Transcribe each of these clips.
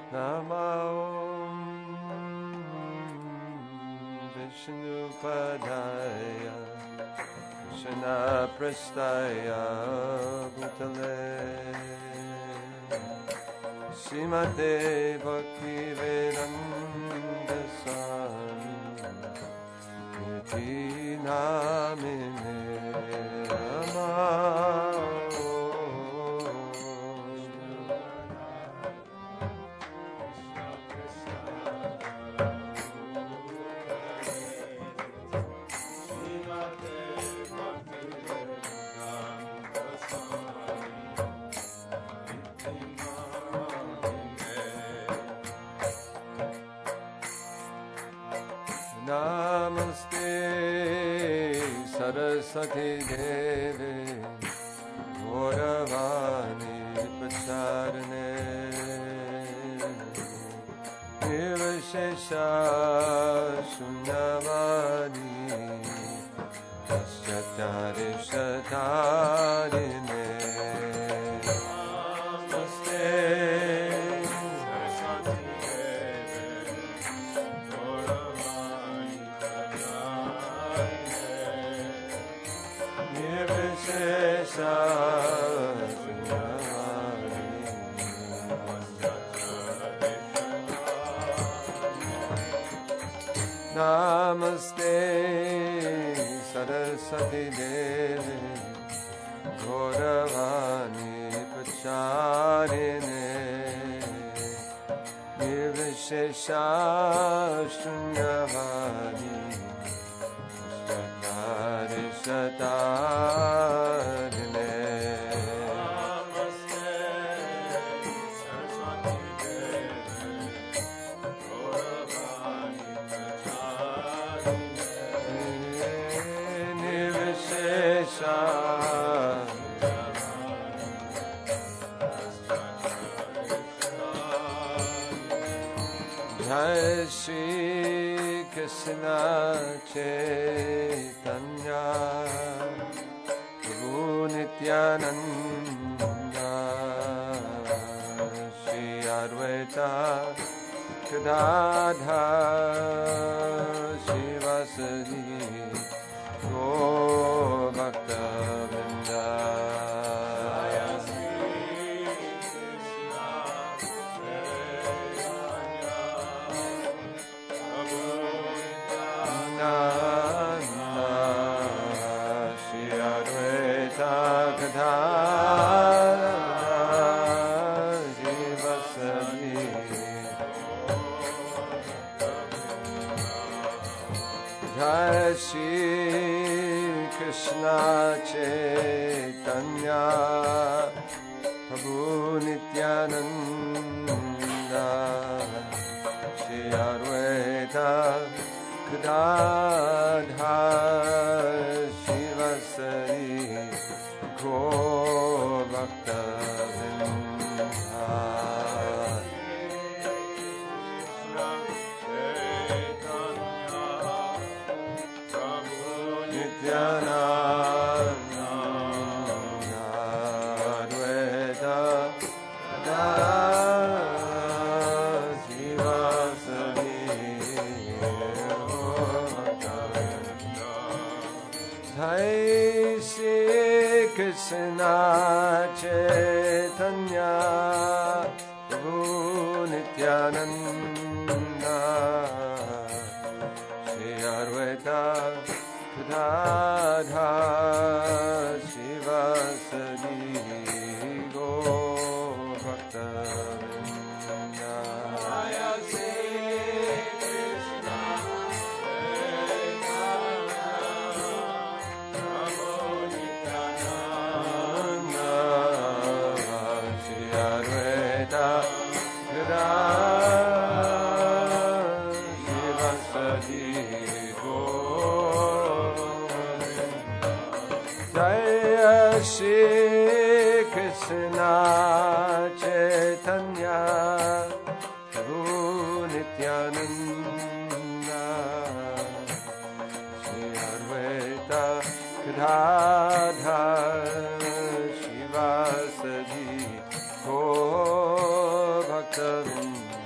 Nama Om Vishnupadaya Krishna Prastaya Bhutale Srimate Bhaktivedanta Swami Niti Namine Nama Namaste Saraswati Deve Gauravani Pracharane Nirvishesha Shunyavani Paschatari Shatarine Namaste Saraswati Devi Gauravani Pracharine Nirvishesha Shunyavani Shatari Shatarine Jai Shri Krishna Chaitanya Prabhu Nityananda Shri Advaita Gadadhar Shivasadi Gaur Bhakta Vrinda Jai Shri Krishna Chaitanya Prabhu Nityananda Shri Advaita Gadadhar Shivasari Gaur Bhakta Vrinda Nityananda Advaita Gadadhar Shivasari Jai Shri Krishna Chaitanya Prabhu Nityananda Shri Advaita Gadadhar Shivasadi Gaur Bhakta Vrinda Jai Shri Krishna Chaitanya Prabhu Nityananda Shri Advaita Gadadhar Shivasadi Gaur Bhakta Vrinda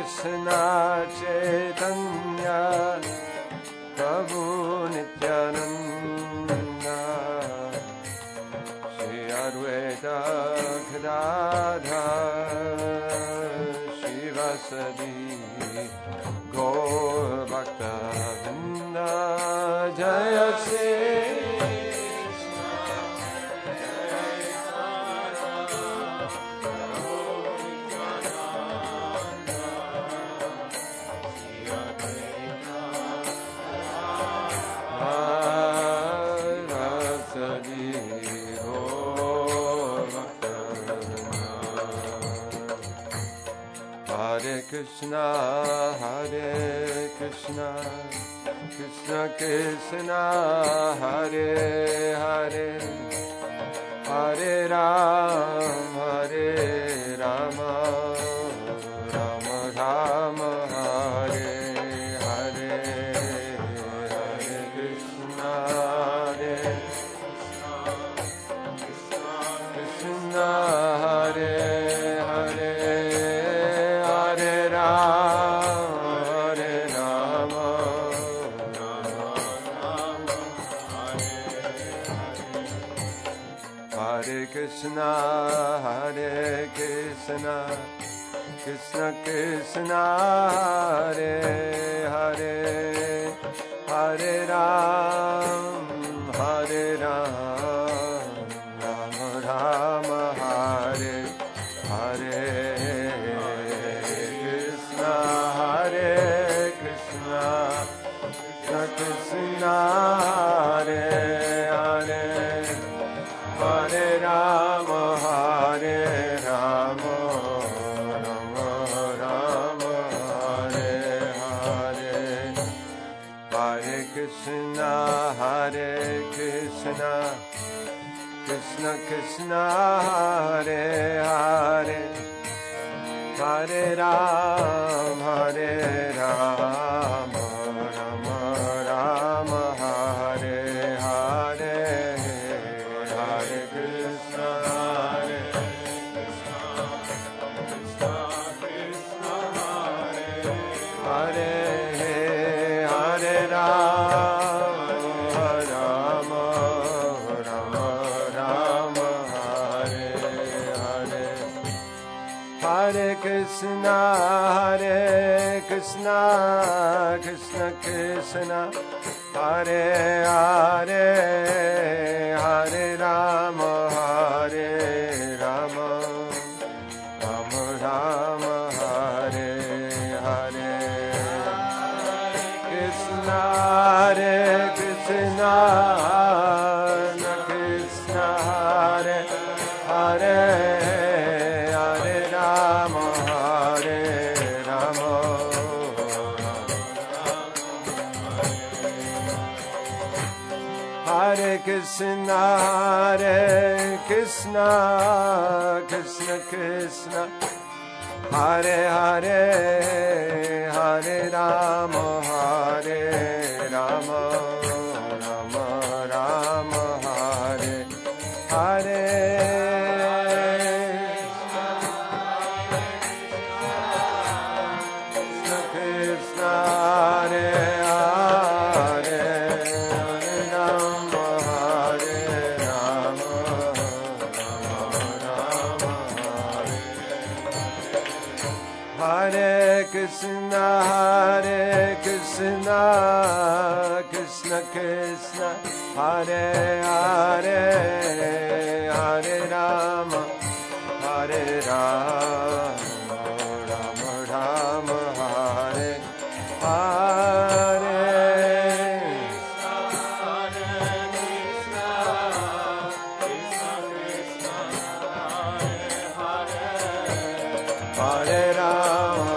Krishna Chaitanya Prabhu Nityananda Shri Advaita Gadadhar Shivasadi Gaur Bhakta Vrinda Jaya Shri Krishna, Hare Krishna, Krishna Krishna, Hare Hare, Hare Rama, Rama Rama, Hare Hare, Hare Krishna, Hare Krishna, Hare Krishna, Hare Krishna, Krishna Krishna, Hare Hare, Hare Rama, Rama Rama, Hare Hare, Krishna, Hare Krishna, Krishna Krishna, Hare Hare, Hare Rama, Hare Rama, Rama Rama, Hare Hare, Hare Krishna, Hare Krishna, Krishna Krishna, Hare Hare, Hare Rama, Rama Rama, Hare Hare. Krishna, Hare Krishna, Krishna Krishna, Hare Hare, Hare Rama, Rama Rama, Hare Hare, Krishna, Hare Krishna, Krishna Hare Hare, Hare Rama, Hare Krishna, Hare Krishna, Krishna Krishna, Hare Hare, Hare Rama, Rama Rama, Hare Hare. Krishna, Hare Krishna, Krishna Krishna, Hare Hare, Hare Rama, Rama Rama, Hare Hare. Hare Rama,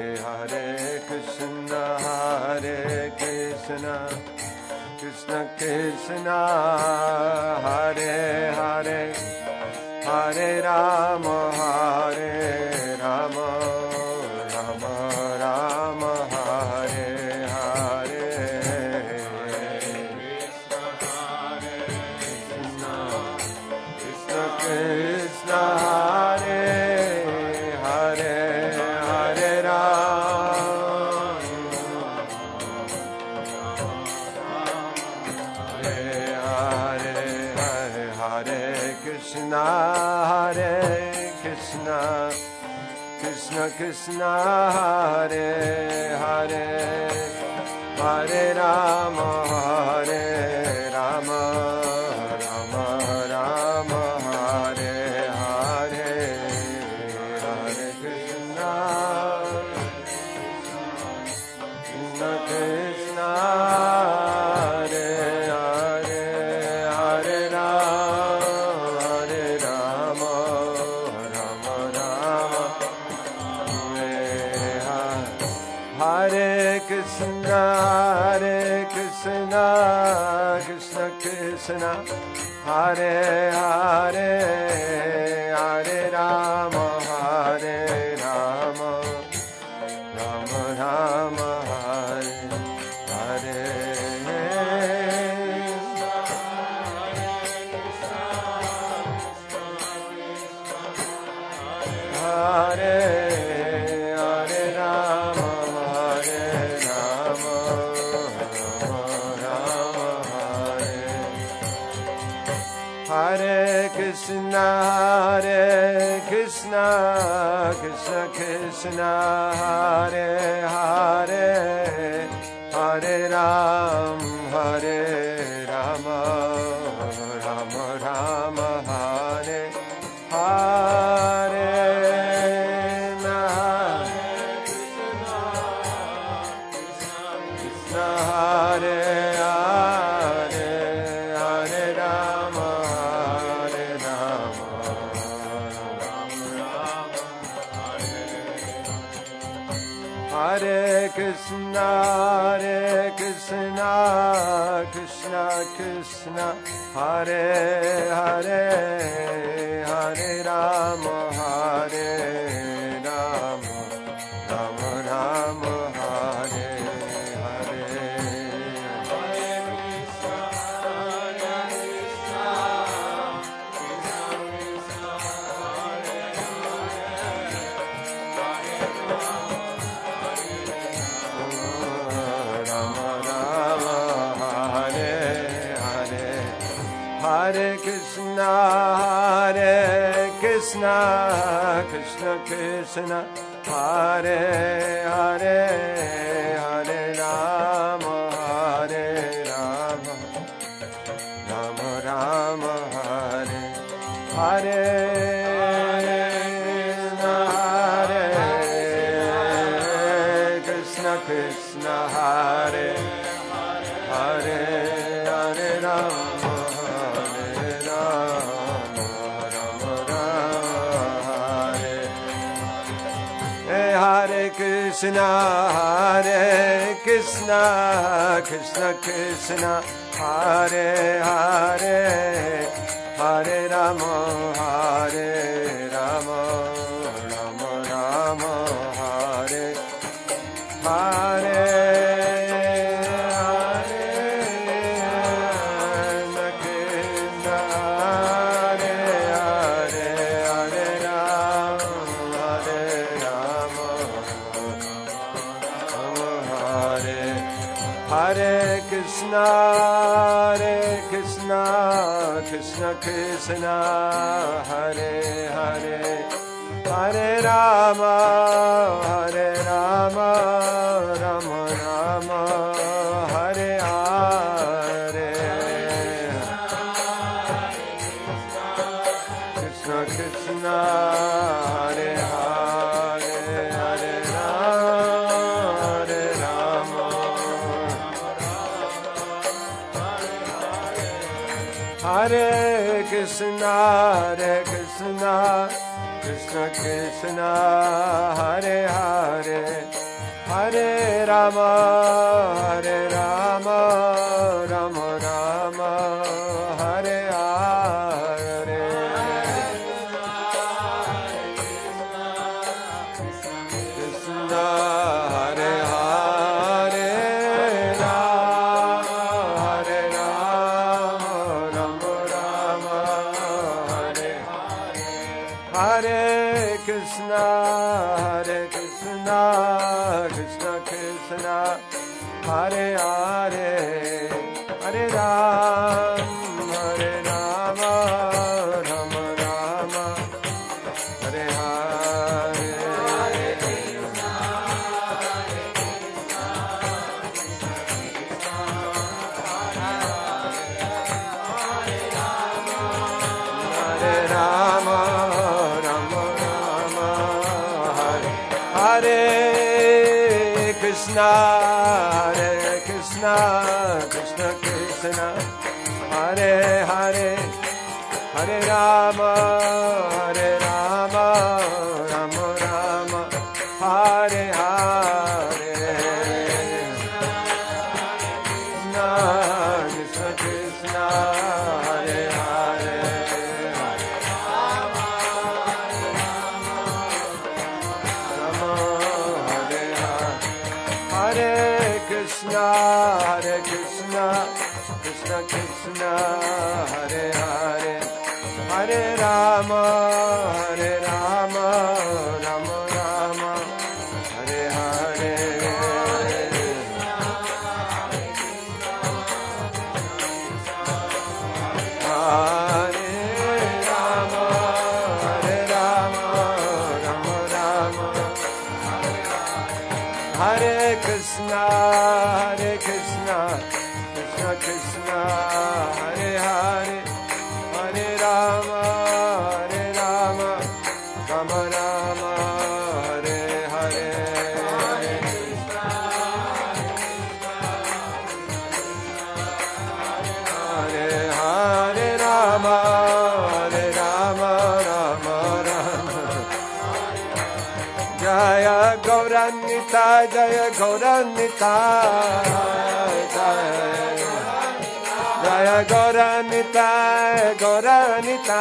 Krishna Krishna, Hare Hare, Hare Ram, Hare Hare, Hare Krishna, Hare Krishna, Krishna Krishna, Hare Hare, Hare Rama, Hare Rama, Rama Rama, Hare Hare, Hare Krishna, Krishna Krishna, Hare Hare, Hare Rama, Hare Rama, Rama Rama, Hare Krishna, Hare Krishna, Krishna Krishna, Hare Hare, Hare Rama, Hare Rama, Rama Rama, Hare Hare, Hare Hare Rama, Hare Rama, Rama Rama, Hare Krishna, Hare Krishna, Krishna Krishna, Hare Hare, Hare Ram, Hare Rama, Rama Rama, Hare Hare. Hare Hare, Hare Rama, Hare Rama, Hare Krishna, Hare Krishna, Krishna Krishna, Hare Hare, Hare Rama, Hare Rama, Rama Rama, Hare Hare Krishna, Hare Krishna, Krishna Krishna, Hare Hare, Hare Rama, Hare Rama, Rama Rama, Hare Hare, Hare Krishna, Krishna, Hare Hare, Hare Rama. Hare Krishna, Hare Krishna, Krishna Krishna, Hare Hare, Hare Rama, Hare Rama, Rama Rama, Hare Hare. Hare Krishna, Hare Krishna, Krishna Krishna, Hare Hare, Hare Rama, Hare Rama, Rama Rama, Hare Hare. Krishna Krishna, Hare Hare, Hare Rama, Hare Rama. Hare Krishna, Hare Krishna, Krishna Krishna, Hare Hare, Hare Rama, Hare Rama, Rama Rama, Hare Hare. Krishna, Hare Hare, Rama, Hare Rama, Rama Rama, Hare Hare Krishna, Krishna Krishna, Hare Hare, Hare Ram, Hare Rama, Rama Rama, Hare Hare. Hare Rama, Rama Rama, Hare Krishna, Krishna Krishna, Hare Hare, Hare Rama, Rama Rama, Hare Hare. Krishna Krishna, Hare Hare. Hare Krishna, Krishna Krishna, Hare Hare, Hare Rama, Rama Rama, Hare Hare. Hare Rama, Rama Rama, Hare Krishna, Krishna Krishna, Hare Hare, Hare Rama, Rama Rama, Hare Hare. Hare Hare Rama, Rama Rama, Jaya Gauranita, Jaya Gauranita, Jaya Gauranita, Gauranita,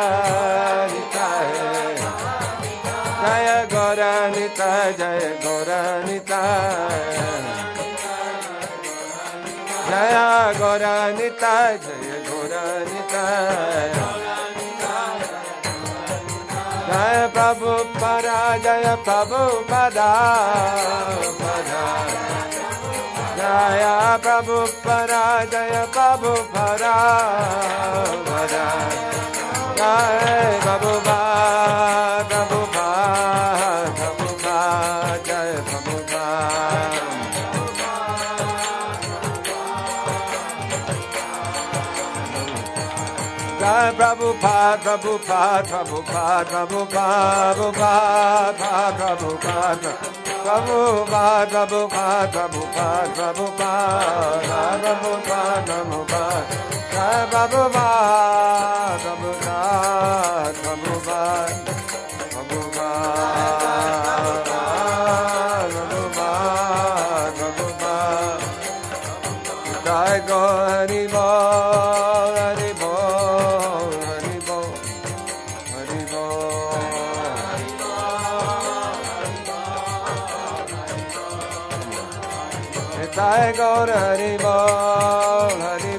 Jaya Gauranita, Jaya Gauranita, Jaya Gauranita, Jaya Gauranita, Jaya Prabhupada, Jaya Prabhupada, Jaya Prabhupada, Jaya Prabhupada, Jaya Prabhupada, Prabhupada, Jaya Prabhupada. Jai Prabhupada, Prabhupada, Prabhupada, Prabhupada, Prabhupada, Prabhupada, Prabhupada, Prabhupada, Prabhupada, Prabhupada, Jai Prabhupada, Prabhupada, Prabhupada, Prabhupada, Prabhupada, Jai Gauri Bol, Hari Bol, Hari Bol, Hari Bol. Jai Gauri Bol, Hari